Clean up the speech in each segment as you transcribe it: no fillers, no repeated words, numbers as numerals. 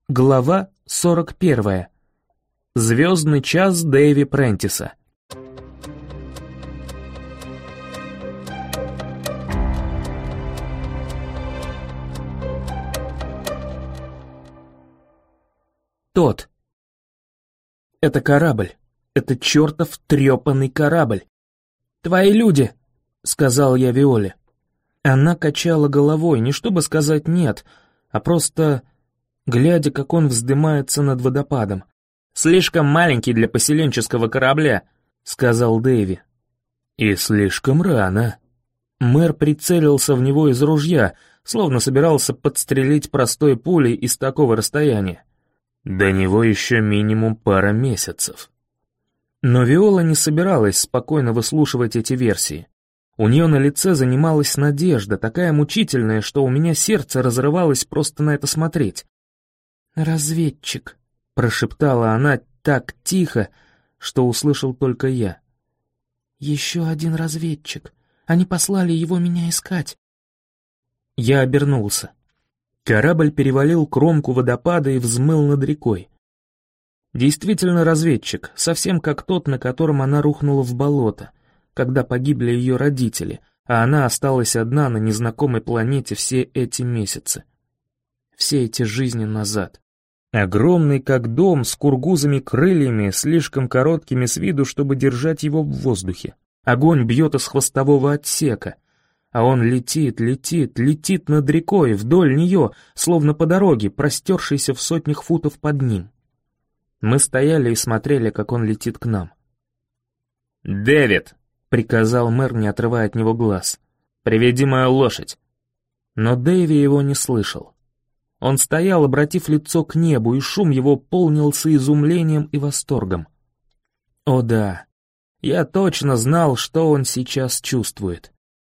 Глава 41. Звездный час Дэйви Прентиса. Тот. Это корабль. Это чертов трепанный корабль. «Твои люди», — сказал я Виоле. Она качала головой, не чтобы сказать «нет», а просто глядя, как он вздымается над водопадом. «Слишком маленький для поселенческого корабля», — сказал Дэйви. «И слишком рано». Мэр прицелился в него из ружья, словно собирался подстрелить простой пулей из такого расстояния. До него еще минимум пара месяцев. Но Виола не собиралась спокойно выслушивать эти версии. У нее на лице занималась надежда, такая мучительная, что у меня сердце разрывалось просто на это смотреть. «Разведчик», — прошептала она так тихо, что услышал только я. «Еще один разведчик. Они послали его меня искать». Я обернулся. Корабль перевалил кромку водопада и взмыл над рекой. Действительно разведчик, совсем как тот, на котором она рухнула в болото, когда погибли ее родители, а она осталась одна на незнакомой планете все эти месяцы. Все эти жизни назад. Огромный как дом, с кургузами-крыльями, слишком короткими с виду, чтобы держать его в воздухе. Огонь бьет из хвостового отсека, а он летит, летит, летит над рекой, вдоль нее, словно по дороге, простершейся в сотнях футов под ним. Мы стояли и смотрели, как он летит к нам. «Дэвид!» — приказал мэр, не отрывая от него глаз. «Приведи мою лошадь!» Но Дэви его не слышал. Он стоял, обратив лицо к небу, и шум его полнился изумлением и восторгом. О да, я точно знал, что он сейчас чувствует.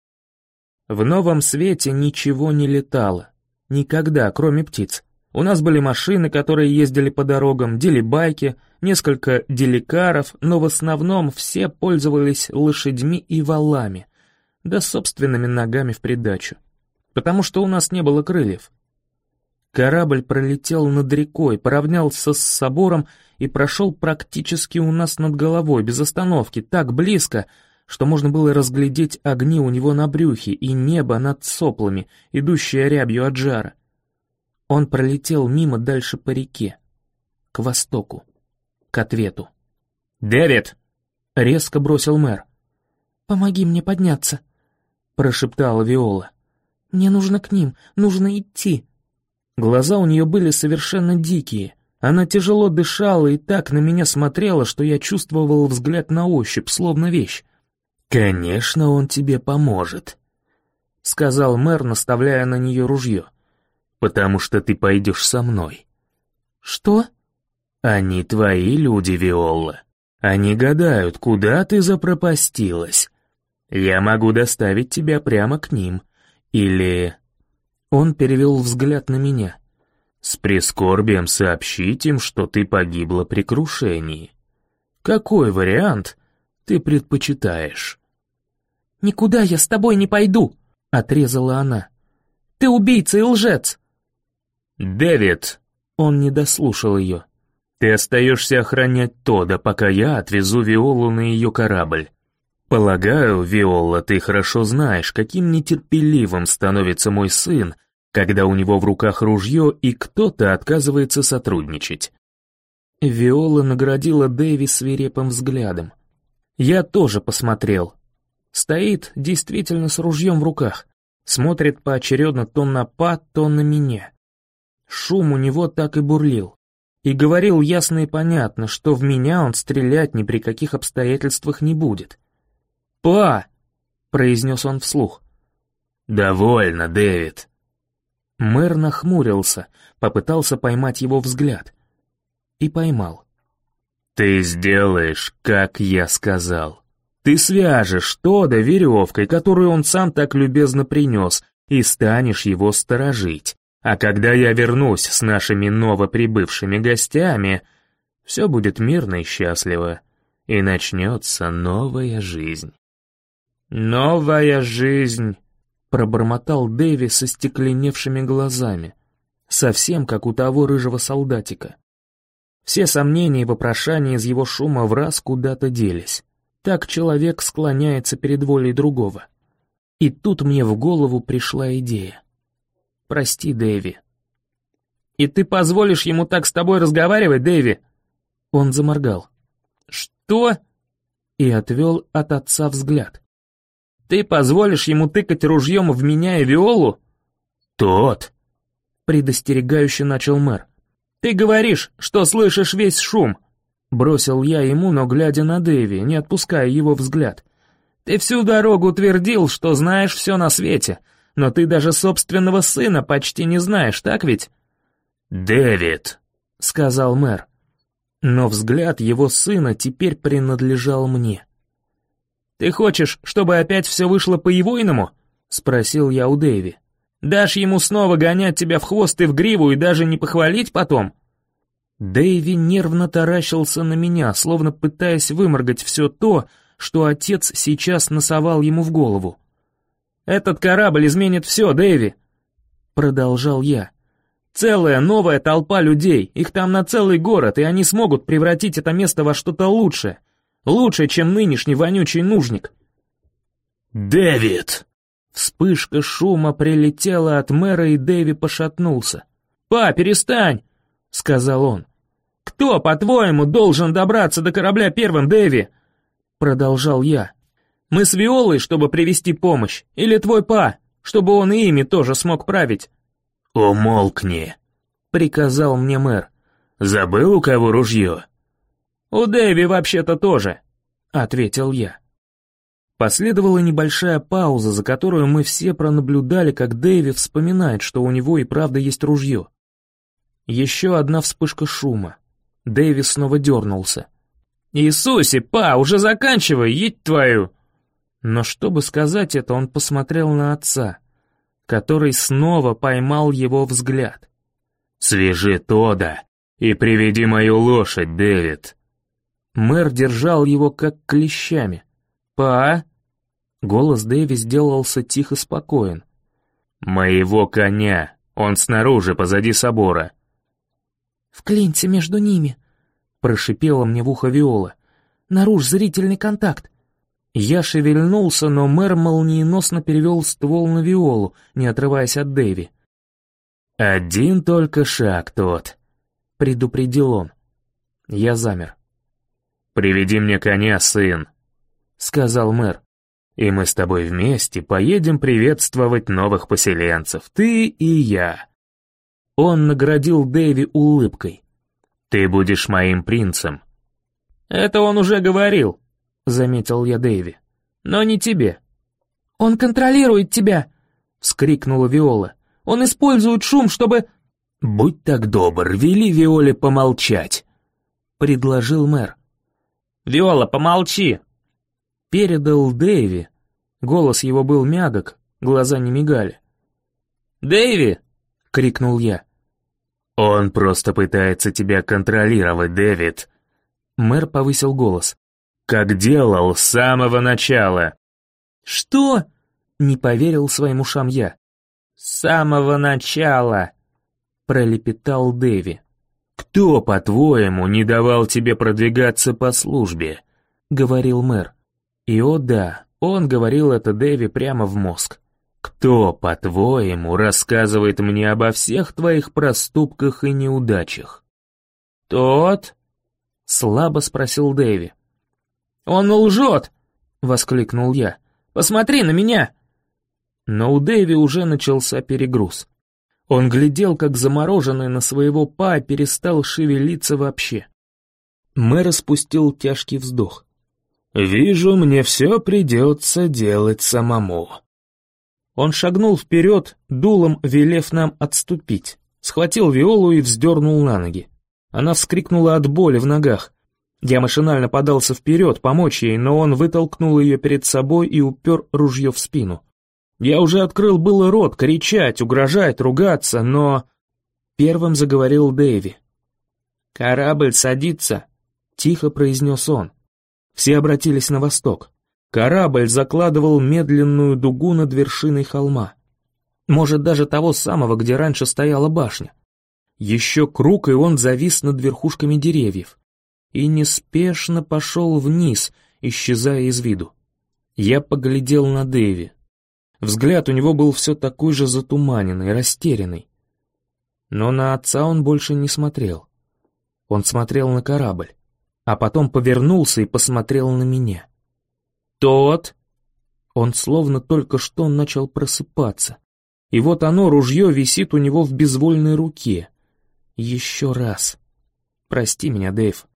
В новом свете ничего не летало. Никогда, кроме птиц. У нас были машины, которые ездили по дорогам, делибайки, несколько деликаров, но в основном все пользовались лошадьми и валами, да собственными ногами в придачу, потому что у нас не было крыльев. Корабль пролетел над рекой, поравнялся с собором и прошел практически у нас над головой, без остановки, так близко, что можно было разглядеть огни у него на брюхе и небо над соплами, идущее рябью от жара. Он пролетел мимо дальше по реке, к востоку, к ответу. «Дэвид!» — резко бросил мэр. «Помоги мне подняться», — прошептала Виола. «Мне нужно к ним, нужно идти». Глаза у нее были совершенно дикие. Она тяжело дышала и так на меня смотрела, что я чувствовал взгляд на ощупь, словно вещь. «Конечно, он тебе поможет», — сказал мэр, наставляя на нее ружье. «Потому что ты пойдешь со мной». «Что?» «Они твои люди, Виола. Они гадают, куда ты запропастилась. Я могу доставить тебя прямо к ним. Или...» Он перевел взгляд на меня. «С прискорбием сообщить им, что ты погибла при крушении. Какой вариант ты предпочитаешь?» «Никуда я с тобой не пойду», — отрезала она. «Ты убийца и лжец». «Дэвид!» — он не дослушал ее. «Ты остаешься охранять Тода, пока я отвезу Виолу на ее корабль. Полагаю, Виола, ты хорошо знаешь, каким нетерпеливым становится мой сын, когда у него в руках ружье и кто-то отказывается сотрудничать». Виола наградила Дэви свирепым взглядом. Я тоже посмотрел. Стоит действительно с ружьем в руках, смотрит поочередно то на Па, то на меня. Шум у него так и бурлил. И говорил ясно и понятно, что в меня он стрелять ни при каких обстоятельствах не будет. «Па!» — произнес он вслух. «Довольно, Дэвид». Мэр нахмурился, попытался поймать его взгляд. И поймал. «Ты сделаешь, как я сказал. Ты свяжешь Тода веревкой, которую он сам так любезно принес, и станешь его сторожить. А когда я вернусь с нашими новоприбывшими гостями, все будет мирно и счастливо, и начнется новая жизнь». «Новая жизнь», — пробормотал Дэви со стекленевшими глазами. совсем как у того рыжего солдатика. Все сомнения и вопрошания из его шума враз куда-то делись. Так человек склоняется перед волей другого. И тут мне в голову пришла идея. «Прости, Дэви». «И ты позволишь ему так с тобой разговаривать, Дэви?» Он заморгал. «Что?» И отвел от отца взгляд. «Ты позволишь ему тыкать ружьем в меня и Виолу?» «Тот!» Предостерегающе начал мэр. «Ты говоришь, что слышишь весь шум!» Бросил я ему, но глядя на Дэви, не отпуская его взгляд. «Ты всю дорогу твердил, что знаешь все на свете, но ты даже собственного сына почти не знаешь, так ведь?» «Дэвид!» — сказал мэр. Но взгляд его сына теперь принадлежал мне. «Ты хочешь, чтобы опять все вышло по-егойному?» — спросил я у Дэви. «Дашь ему снова гонять тебя в хвост и в гриву и даже не похвалить потом?» Дэви нервно таращился на меня, словно пытаясь выморгать все то, что отец сейчас насовал ему в голову. «Этот корабль изменит все, Дэви!» — продолжал я. «Целая новая толпа людей, их там на целый город, и они смогут превратить это место во что-то лучшее. Лучше, чем нынешний вонючий нужник». «Дэвид!» Вспышка шума прилетела от мэра, и Дэви пошатнулся. «Па, перестань!» — сказал он. «Кто, по-твоему, должен добраться до корабля первым, Дэви?» Продолжал я. «Мы с Виолой, чтобы привести помощь, или твой па, чтобы он и ими тоже смог править?» «Умолкни!» — приказал мне мэр. «Забыл, у кого ружье?» «У Дэви вообще-то тоже», — ответил я. Последовала небольшая пауза, за которую мы все пронаблюдали, как Дэви вспоминает, что у него и правда есть ружье. Еще одна вспышка шума. Дэви снова дернулся. «Иисусе, па, уже заканчивай, едь твою!» Но чтобы сказать это, он посмотрел на отца, который снова поймал его взгляд. «Свяжи Тода и приведи мою лошадь, Дэвид!» Мэр держал его как клещами. «Па?» Голос Дэви сделался тихо спокоен. «Моего коня, он снаружи, позади собора». «Вклинься между ними», — прошипела мне в ухо Виола. «Нарушь зрительный контакт». Я шевельнулся, но мэр молниеносно перевел ствол на Виолу, не отрываясь от Дэви. «Один только шаг, тот», — предупредил он. Я замер. «Приведи мне коня, сын», — сказал мэр. «И мы с тобой вместе поедем приветствовать новых поселенцев, ты и я». Он наградил Дэви улыбкой. «Ты будешь моим принцем». «Это он уже говорил», — заметил я Дэви. «Но не тебе». «Он контролирует тебя», — вскрикнула Виола. «Он использует шум, чтобы...» «Будь так добр, вели Виоле помолчать», — предложил мэр. «Виола, помолчи!» Передал Дэви. Голос его был мягок, глаза не мигали. «Дэви!» — крикнул я. «Он просто пытается тебя контролировать, Дэвид!» Мэр повысил голос. «Как делал с самого начала!» «Что?» — не поверил своим ушам я. «С самого начала!» — пролепетал Дэви. «Кто, по-твоему, не давал тебе продвигаться по службе?» — говорил мэр. И о да, он говорил это Дэви прямо в мозг. «Кто, по-твоему, рассказывает мне обо всех твоих проступках и неудачах?» «Тот?» — слабо спросил Дэви. «Он лжет!» — воскликнул я. «Посмотри на меня!» Но у Дэви уже начался перегруз. Он глядел, как замороженный на своего па, перестал шевелиться вообще. Мэр спустил тяжкий вздох. «Вижу, мне все придется делать самому». Он шагнул вперед, дулом велев нам отступить, схватил Виолу и вздернул на ноги. Она вскрикнула от боли в ногах. Я машинально подался вперед, помочь ей, но он вытолкнул ее перед собой и упер ружье в спину. Я уже открыл было рот, кричать, угрожать, ругаться, но... Первым заговорил Дэви. «Корабль садится», — тихо произнес он. Все обратились на восток. Корабль закладывал медленную дугу над вершиной холма. Может, даже того самого, где раньше стояла башня. Еще круг, и он завис над верхушками деревьев. И неспешно пошел вниз, исчезая из виду. Я поглядел на Дэви. Взгляд у него был все такой же затуманенный, растерянный. Но на отца он больше не смотрел. Он смотрел на корабль, а потом повернулся и посмотрел на меня. «Тот!» Он словно только что начал просыпаться. И вот оно, ружье, висит у него в безвольной руке. Еще раз. Прости меня, Дэйв.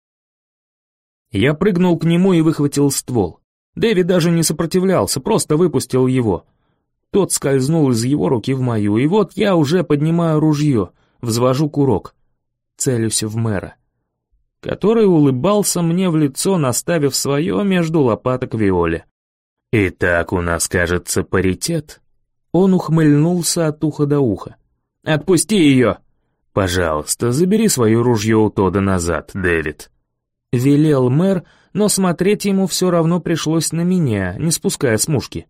Я прыгнул к нему и выхватил ствол. Дэви даже не сопротивлялся, просто выпустил его. Тот скользнул из его руки в мою, и вот я уже поднимаю ружье, взвожу курок, целюсь в мэра, который улыбался мне в лицо, наставив свое между лопаток Виоле. «Итак, у нас, кажется, паритет». Он ухмыльнулся от уха до уха. «Отпусти ее!» «Пожалуйста, забери свое ружье у Тодда назад, Дэвид», — велел мэр, но смотреть ему все равно пришлось на меня, не спуская с мушки.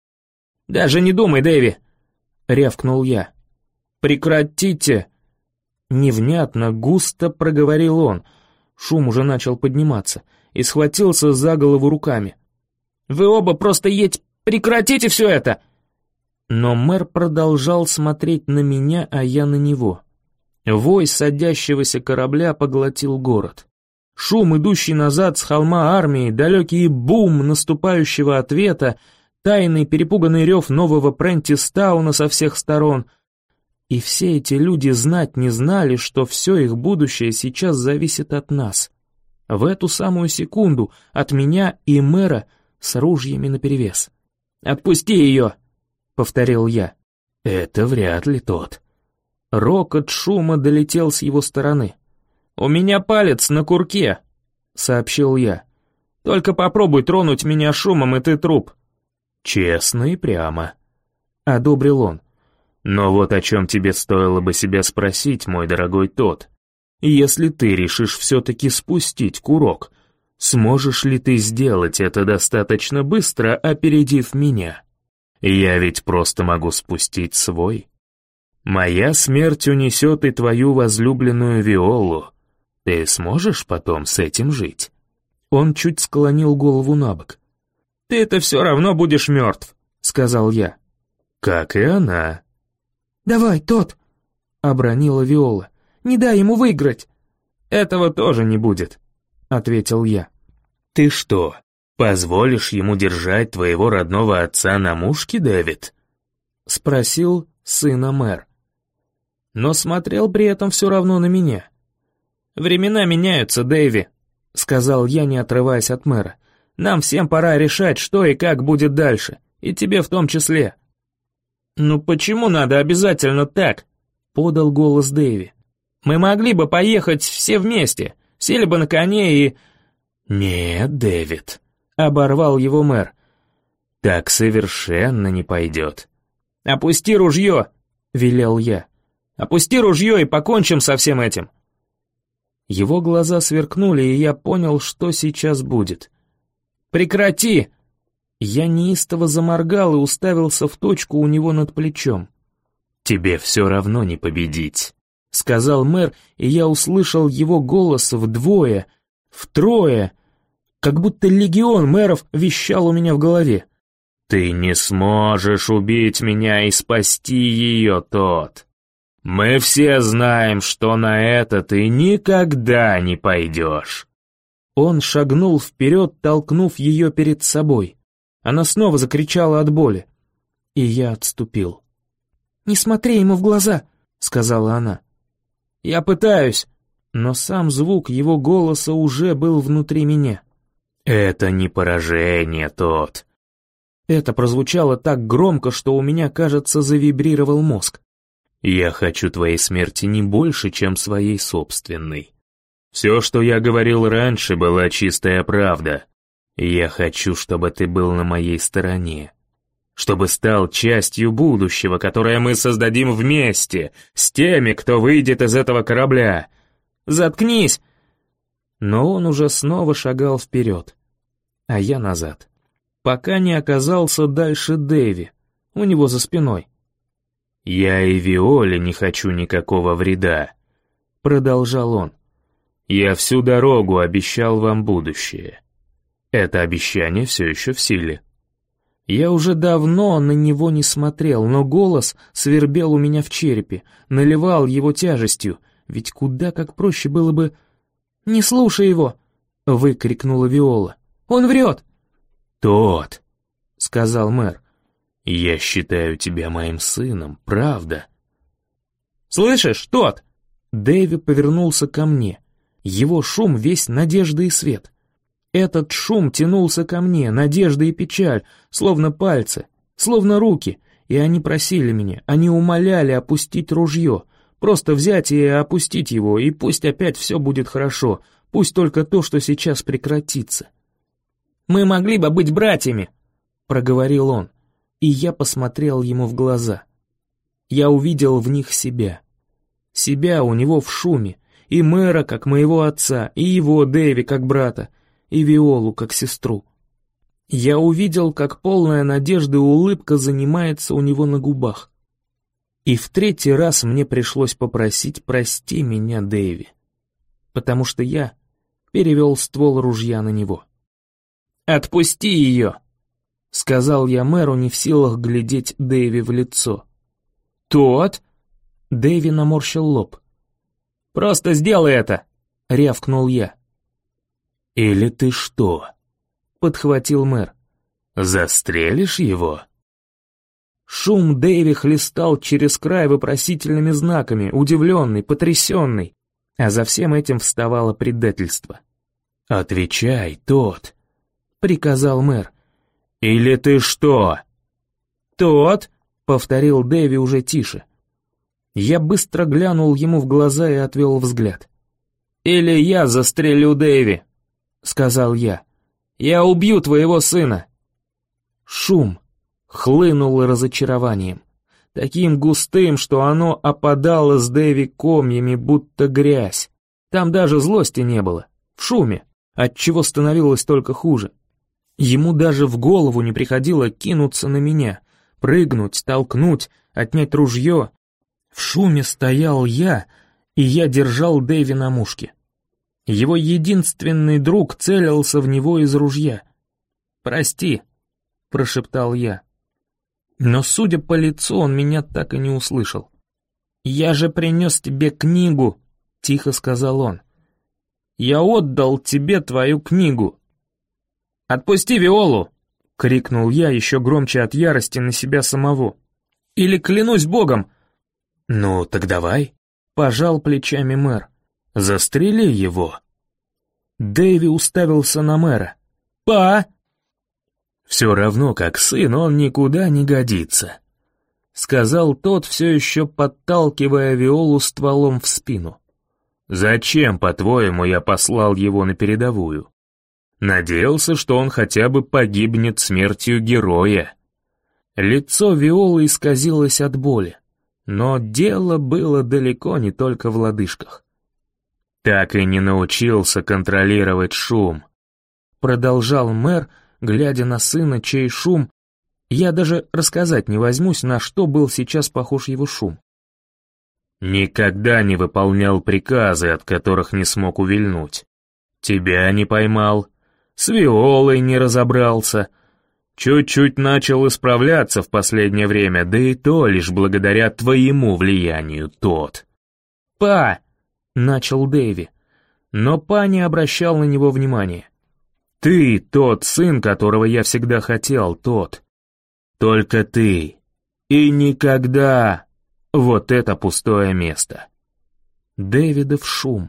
«Даже не думай, Дэви!» — рявкнул я. «Прекратите!» Невнятно, густо проговорил он. Шум уже начал подниматься, и схватился за голову руками. «Вы оба просто прекратите все это!» Но мэр продолжал смотреть на меня, а я на него. Вой садящегося корабля поглотил город. Шум, идущий назад с холма армии, далекий бум наступающего ответа, тайный перепуганный рев нового Прентистауна со всех сторон. И все эти люди знать не знали, что все их будущее сейчас зависит от нас. В эту самую секунду от меня и мэра с ружьями наперевес. «Отпусти ее!» — повторил я. «Это вряд ли тот». Рокот шума долетел с его стороны. «У меня палец на курке», — сообщил я. «Только попробуй тронуть меня шумом, и ты труп». «Честно и прямо», — одобрил он. «Но вот о чем тебе стоило бы себя спросить, мой дорогой Тодд. Если ты решишь все-таки спустить курок, сможешь ли ты сделать это достаточно быстро, опередив меня? Я ведь просто могу спустить свой. Моя смерть унесет и твою возлюбленную Виолу. Ты сможешь потом с этим жить?» Он чуть склонил голову на бок. «Ты-то все равно будешь мертв», — сказал я. «Как и она». «Давай, Тодд», — обронила Виола. «Не дай ему выиграть». «Этого тоже не будет», — ответил я. «Ты что, позволишь ему держать твоего родного отца на мушке, Дэвид?» — спросил сына мэр. Но смотрел при этом все равно на меня. «Времена меняются, Дэйви», — сказал я, не отрываясь от мэра. «Нам всем пора решать, что и как будет дальше, и тебе в том числе». «Ну почему надо обязательно так?» — подал голос Дэйви. «Мы могли бы поехать все вместе, сели бы на коне и...» «Нет, Дэвид», — оборвал его мэр. «Так совершенно не пойдет». «Опусти ружье», — велел я. «Опусти ружье и покончим со всем этим». Его глаза сверкнули, и я понял, что сейчас будет. «Прекрати!» Я неистово заморгал и уставился в точку у него над плечом. «Тебе все равно не победить», — сказал мэр, и я услышал его голос вдвое, втрое, как будто легион мэров вещал у меня в голове. «Ты не сможешь убить меня и спасти ее, Тодд. Мы все знаем, что на это ты никогда не пойдешь». Он шагнул вперед, толкнув ее перед собой. Она снова закричала от боли, и я отступил. «Не смотри ему в глаза», — сказала она. «Я пытаюсь», но сам звук его голоса уже был внутри меня. «Это не поражение, Тодд». Это прозвучало так громко, что у меня, кажется, завибрировал мозг. «Я хочу твоей смерти не больше, чем своей собственной. Все, что я говорил раньше, была чистая правда. Я хочу, чтобы ты был на моей стороне. Чтобы стал частью будущего, которое мы создадим вместе, с теми, кто выйдет из этого корабля. Заткнись!» Но он уже снова шагал вперед, а я назад, пока не оказался дальше Дэви, у него за спиной. «Я и Виоле не хочу никакого вреда», — продолжал он. «Я всю дорогу обещал вам будущее. Это обещание все еще в силе». Я уже давно на него не смотрел, но голос свербел у меня в черепе, наливал его тяжестью, ведь куда как проще было бы... «Не слушай его!» — выкрикнула Виола. «Он врет!» «Тот!» — сказал мэр. «Я считаю тебя моим сыном, правда?» «Слышишь, тот?» Дэви повернулся ко мне. Его шум весь надежда и свет. Этот шум тянулся ко мне, надежда и печаль, словно пальцы, словно руки, и они просили меня, они умоляли опустить ружье, просто взять и опустить его, и пусть опять все будет хорошо, пусть только то, что сейчас прекратится. «Мы могли бы быть братьями», — проговорил он, и я посмотрел ему в глаза. Я увидел в них себя. Себя у него в шуме, и мэра, как моего отца, и его, Дэви, как брата, и Виолу, как сестру. Я увидел, как полная надежды улыбка занимается у него на губах. И в третий раз мне пришлось попросить «прости меня, Дэви», потому что я перевел ствол ружья на него. «Отпусти ее!» — сказал я мэру, не в силах глядеть Дэви в лицо. «Тот?» — Дэви наморщил лоб. «Просто сделай это!» — рявкнул я. «Или ты что?» — подхватил мэр. «Застрелишь его?» Шум Дэви хлестал через край вопросительными знаками, удивленный, потрясенный, а за всем этим вставало предательство. «Отвечай, тот!» — приказал мэр. «Или ты что?» «Тот!» — повторил Дэви уже тише. Я быстро глянул ему в глаза и отвел взгляд. «Или я застрелю Дэви!» — сказал я. «Я убью твоего сына!» Шум хлынул разочарованием, таким густым, что оно опадало с Дэви комьями, будто грязь. Там даже злости не было, в шуме, отчего становилось только хуже. Ему даже в голову не приходило кинуться на меня, прыгнуть, толкнуть, отнять ружье. В шуме стоял я, и я держал Дэви на мушке. Его единственный друг целился в него из ружья. «Прости», — прошептал я. Но, судя по лицу, он меня так и не услышал. «Я же принес тебе книгу», — тихо сказал он. «Я отдал тебе твою книгу». «Отпусти Виолу!» — крикнул я еще громче от ярости на себя самого. «Или клянусь богом!» «Ну, так давай», — пожал плечами мэр. «Застрели его». Дэви уставился на мэра. «Па!» «Все равно, как сын, он никуда не годится», — сказал тот, все еще подталкивая Виолу стволом в спину. «Зачем, по-твоему, я послал его на передовую? Надеялся, что он хотя бы погибнет смертью героя». Лицо Виолы исказилось от боли, но дело было далеко не только в лодыжках. «Так и не научился контролировать шум», — продолжал мэр, глядя на сына, чей шум... Я даже рассказать не возьмусь, на что был сейчас похож его шум. «Никогда не выполнял приказы, от которых не смог увильнуть. Тебя не поймал, с Виолой не разобрался. Чуть-чуть начал исправляться в последнее время, да и то лишь благодаря твоему влиянию, тот». «Па!» — начал Дэви, но па не обращал на него внимания. «Ты тот сын, которого я всегда хотел, тот. Только ты. И никогда. Вот это пустое место». Дэвидов шум.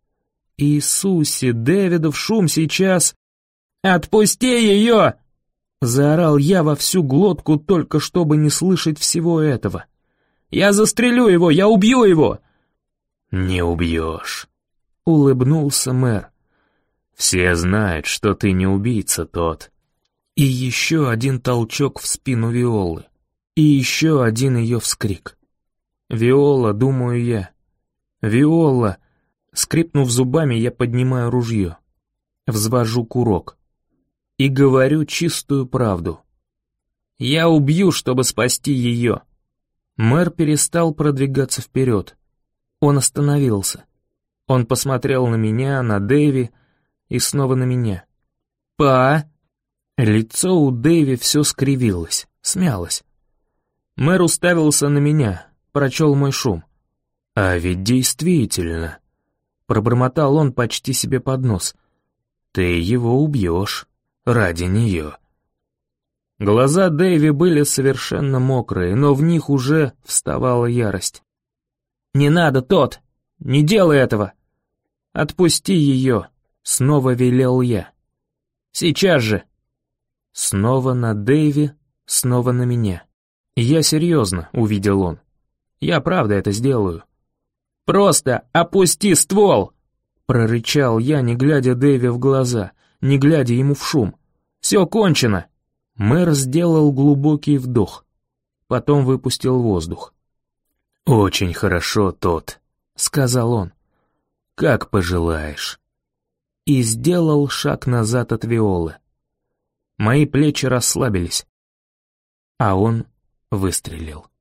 Иисусе, Дэвидов шум сейчас... «Отпусти ее!» — заорал я во всю глотку, только чтобы не слышать всего этого. «Я застрелю его, я убью его!» «Не убьешь», — улыбнулся мэр. «Все знают, что ты не убийца, тот». И еще один толчок в спину Виолы. И еще один ее вскрик. «Виола», — думаю я. «Виола». Скрипнув зубами, я поднимаю ружье. Взвожу курок. И говорю чистую правду. «Я убью, чтобы спасти ее». Мэр перестал продвигаться вперед. Он остановился. Он посмотрел на меня, на Дэви и снова на меня. «Па!» Лицо у Дэви все скривилось, смялось. Мэр уставился на меня, прочел мой шум. «А ведь действительно...» Пробормотал он почти себе под нос. «Ты его убьешь ради нее». Глаза Дэви были совершенно мокрые, но в них уже вставала ярость. «Не надо, Тот! Не делай этого! Отпусти ее!» — снова велел я. «Сейчас же!» Снова на Дэви, снова на меня. «Я серьезно», — увидел он. «Я правда это сделаю». «Просто опусти ствол!» — прорычал я, не глядя Дэви в глаза, не глядя ему в шум. «Все кончено!» Мэр сделал глубокий вдох, потом выпустил воздух. «Очень хорошо, Тот», — сказал он. «Как пожелаешь». И сделал шаг назад от Виолы. Мои плечи расслабились, а он выстрелил.